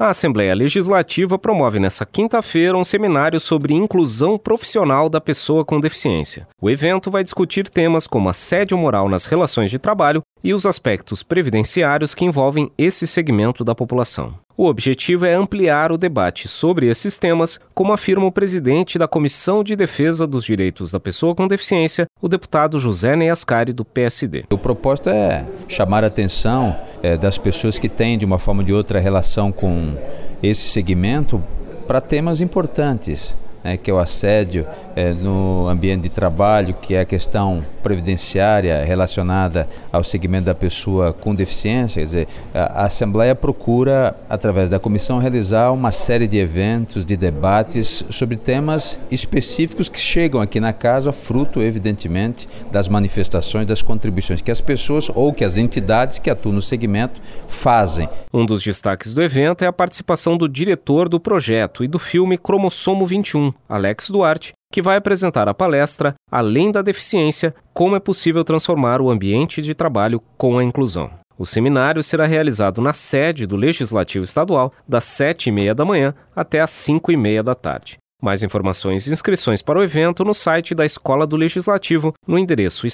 A Assembleia Legislativa promove nesta quinta-feira um seminário sobre inclusão profissional da pessoa com deficiência. O evento vai discutir temas como assédio moral nas relações de trabalho e os aspectos previdenciários que envolvem esse segmento da população. O objetivo é ampliar o debate sobre esses temas, como afirma o presidente da Comissão de Defesa dos Direitos da Pessoa com Deficiência, o deputado José Ney Ascari, do PSD. O propósito é chamar a atenção das pessoas que têm, de uma forma ou de outra, relação com esse segmento para temas importantes, que é o assédio no ambiente de trabalho, que é a questão previdenciária relacionada ao segmento da pessoa com deficiência. Quer dizer, a Assembleia procura, através da comissão, realizar uma série de eventos, de debates sobre temas específicos que chegam aqui na casa, fruto, evidentemente, das manifestações, das contribuições que as pessoas ou que as entidades que atuam no segmento fazem. Um dos destaques do evento é a participação do diretor do projeto e do filme Cromossomo 21, Alex Duarte, que vai apresentar a palestra Além da Deficiência, como é possível transformar o ambiente de trabalho com a inclusão. O seminário será realizado na sede do Legislativo Estadual, das 7h30 da manhã até às 5h30 da tarde. Mais informações e inscrições para o evento no site da Escola do Legislativo, no endereço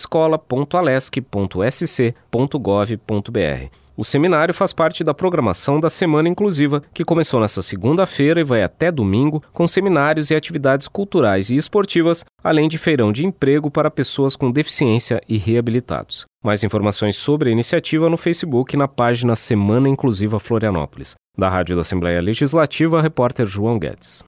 escola.alesc.sc.gov.br. O seminário faz parte da programação da Semana Inclusiva, que começou nesta segunda-feira e vai até domingo, com seminários e atividades culturais e esportivas, além de feirão de emprego para pessoas com deficiência e reabilitados. Mais informações sobre a iniciativa no Facebook e na página Semana Inclusiva Florianópolis. Da Rádio da Assembleia Legislativa, repórter João Guedes.